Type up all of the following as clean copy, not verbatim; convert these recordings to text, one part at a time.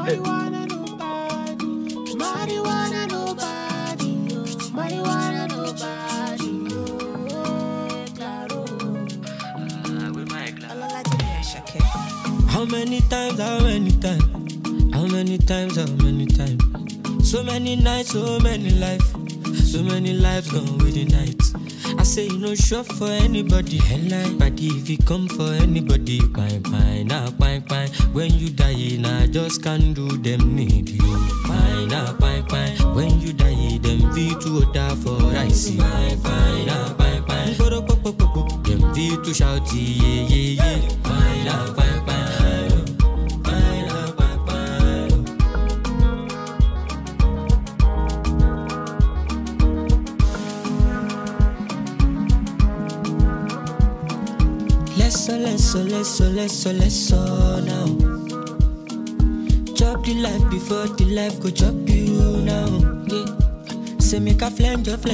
Marijuana nobody, marijuana nobody, marijuana nobody, claro. With my class. How many times, how many times, how many times, how many times? So many nights, so many lives, so many lives gone with the night. I say you no sure for anybody, headline, but if you come for anybody, fine, fine, nah, fine, fine. When you die, nah, just can't do them need you. Fine, nah, fine, fine. When you die, them be to order for ice. Fine, fine, nah, fine, fine. Them be to shout, yeah, yeah, yeah. Fine, nah, fine, fine. Let's now. Chop the life before the life go chop you now. Yeah. Say make a flange now.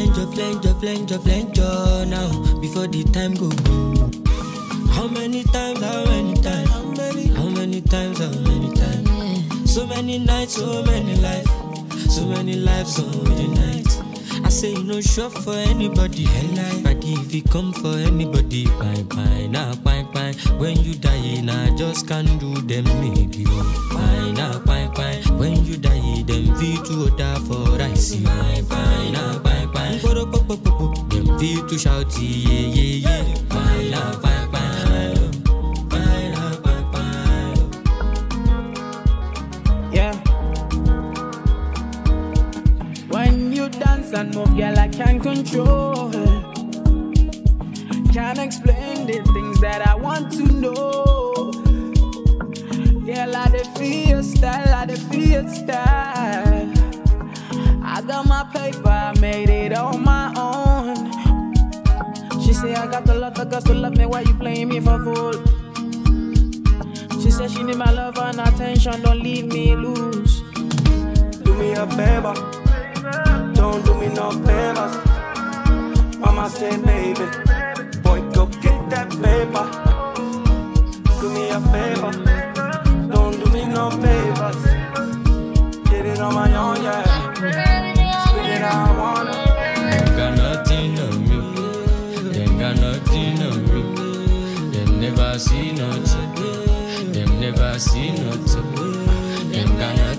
Before the time go. How many times, how many times, how many times, how many times? So many nights, so many lives, so many lives on the night. I say you no sure for anybody, but if you come for anybody, fine, fine, nah, fine, fine. When you die, nah, just can't do them need you. Fine, nah, fine, fine. When you die, them feel to order for ice. Fine, fine, nah, fine, fine. Them feel to shout, yeah, yeah, yeah. Fine, nah, fine, fine. Fine, nah, fine, fine. Yeah. When you dance and move, girl, I can't control. Can't explain the things that I want to know. Girl, I dey feel your style, I dey feel your style. I got my paper, I made it on my own. She say I got a lot of girls to love me, why you playing me for fool? She said she need my love and attention, don't leave me loose. Do me a favor, don't do me no favors. Mama say, baby, boy, go get that paper. Do me a favor, don't do me no favors. Get it on my own, yeah. Spit it how I wanna. They got nothing on me. They got nothing on me. They never see nothing. They never see nothing. They got nothing.